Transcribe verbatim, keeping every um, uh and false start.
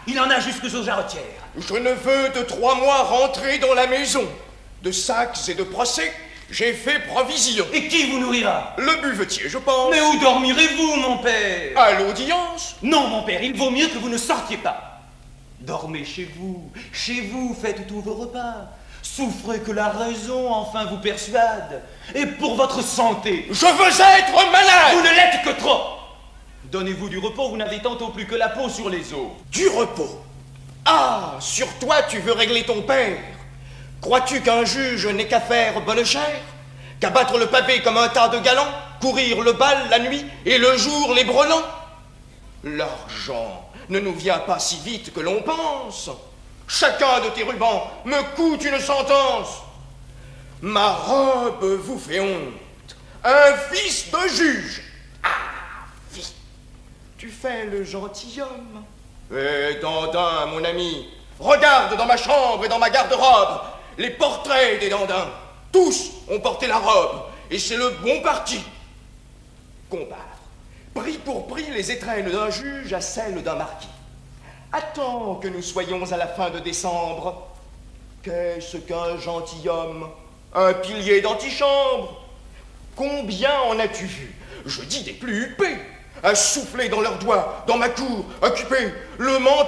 Il en a jusque aux jarretières. Je ne veux de trois mois rentrer dans la maison. De sacs et de procès, j'ai fait provision. Et qui vous nourrira? Le buvetier, je pense. Mais où dormirez-vous, mon père? À l'audience. Non, mon père, il vaut mieux que vous ne sortiez pas. Dormez chez vous. Chez vous, faites tous vos repas. Souffrez que la raison enfin vous persuade. Et pour votre santé. Je veux être malade. Vous ne l'êtes que trop. Donnez-vous du repos, vous n'avez tantôt plus que la peau sur les os. Du repos? Ah, sur toi tu veux régler ton père. Crois-tu qu'un juge n'est qu'à faire bonne chère? Qu'à battre le pavé comme un tas de galants? Courir le bal la nuit et le jour les brelans? L'argent ne nous vient pas si vite que l'on pense. Chacun de tes rubans me coûte une sentence. Ma robe vous fait honte. Un fils de juge. Ah, fils, tu fais le gentilhomme. Eh, Dandin, mon ami, regarde dans ma chambre et dans ma garde-robe les portraits des Dandins. Tous ont porté la robe, et c'est le bon parti. Compare, prix pour prix, les étrennes d'un juge à celles d'un marquis. Attends que nous soyons à la fin de décembre. Qu'est-ce qu'un gentilhomme? Un pilier d'antichambre? Combien en as-tu vu? Je dis des plus huppés, à souffler dans leurs doigts, dans ma cour, occupés, le menton